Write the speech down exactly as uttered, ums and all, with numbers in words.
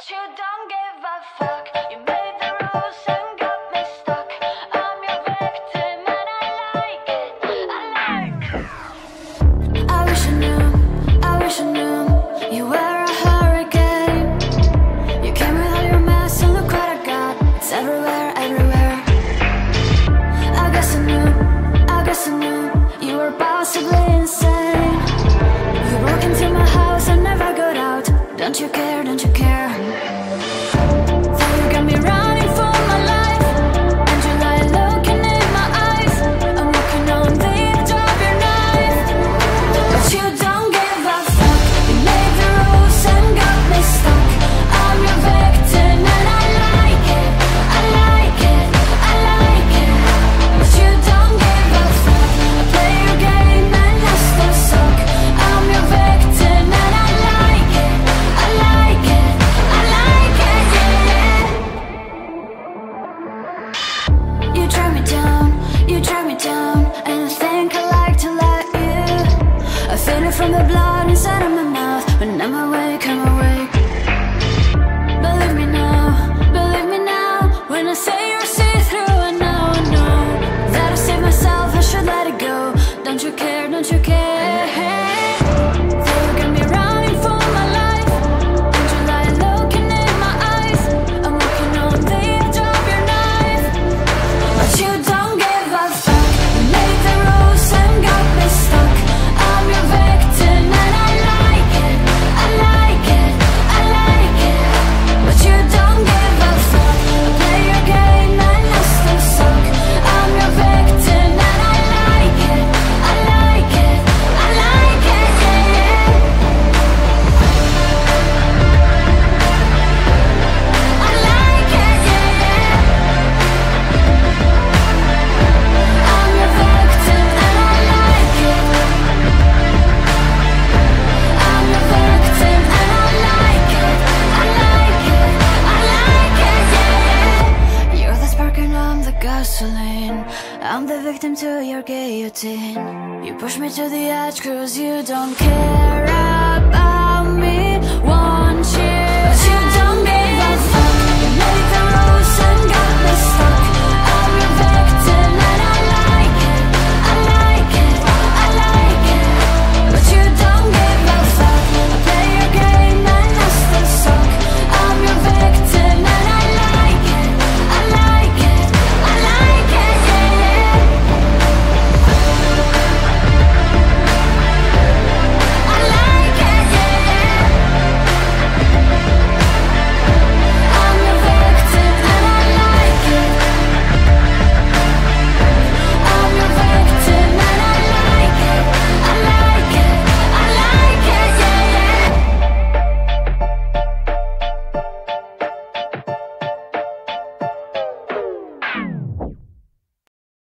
you don't give a fuck. You made the rules and got me stuck. I'm your victim and I like it. I like it. I wish I knew, I wish I knew you were a hurricane. You came with all your mess and look what I got. It's everywhere, everywhere. I guess I knew, I guess I knew you were possibly insane. You broke into my house and never got out. Don't you care, don't you care? Thought you got me running for my life, and you lie looking in my eyes. I'm walking on the edge of your knife, but you don't give a fuck. You made the rules and got me stuck. I'm your victim and I like it, I like it, I like it. But you don't give a fuck. I play your game and I still suck. I'm your victim and I like it, I like it, I like it, yeah. You drag me down, you drag me down, and I think I like to let you. I feel it from the blood inside of my mouth. When I'm awake, I'm awake. Believe me now, believe me now. When I say you're see-through, and now I know that I saved myself, I should let it go. Don't you care, don't you care? They got me running for my life, and you lie looking in my eyes. I'm walking on the edge of your knife, but you don't give a fuck. You made the rules and got me stuck. I'm your victim and I like it, I like it, I like it. But you don't give a fuck. I play your game and I still suck. I'm your victim and I like it, I like it, I like it, yeah. I like it, yeah. I'm your victim and I like it. I'm your victim and I like it, I like it, I like it, yeah. You're the spark and I'm the gasoline. I'm the victim to your guillotine. You push me to the edge cause you don't care about me. Want you